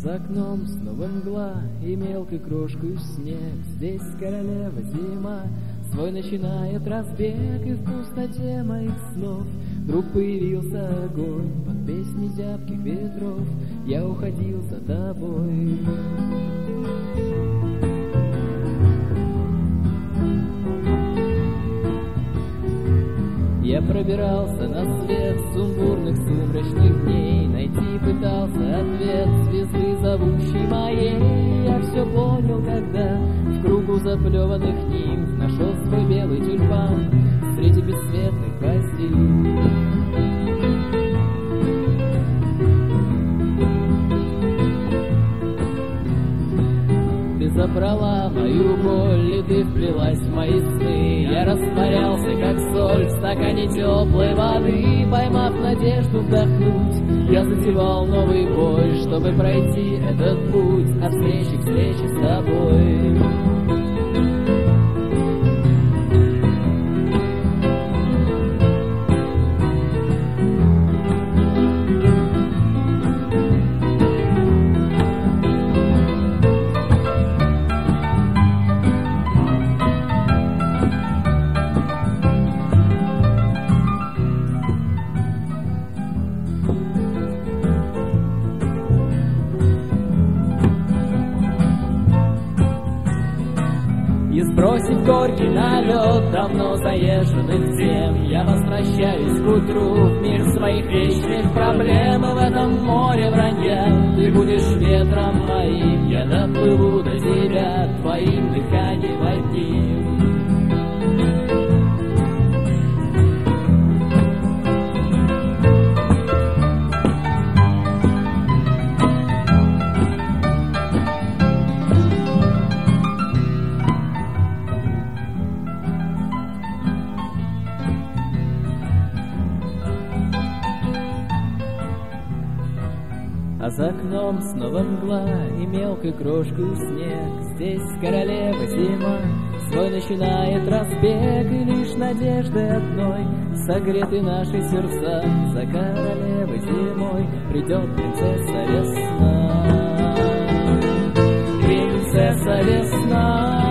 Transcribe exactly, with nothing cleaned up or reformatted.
за окном снова мгла и мелкой крошкой снег. Здесь королева зима свой начинает разбег, и в пустоте моих снов вдруг появился огонь. Под песни зябких ветров я уходил за тобой. Я пробирался на свет сумбурных сумрачных дней, найти пытался ответ звезды, зовущей моей. Я все понял, когда в кругу заплеванных нимф нашел свой белый тюльпан среди бесцветных гвоздей. Ты забрала мою боль, и ты вплелась в мои сны. Я растворялся, как соль в стакане теплой воды. Поймав надежду вдохнуть, я затевал новый бой, чтобы пройти этот путь от встречи к встрече с тобой. И сбросив горький налет давно заезженных зем, я возвращаюсь к утру в мир своих вечных проблем. И в этом море вранья ты будешь ветром моим, я доплыву до тебя твоим дыханием одним. А за окном снова мгла и мелкой крошкой снег. Здесь королева зима свой начинает разбег, и лишь надеждой одной согреты наши сердца. За королевой зимой придет принцесса весна. Принцесса весна.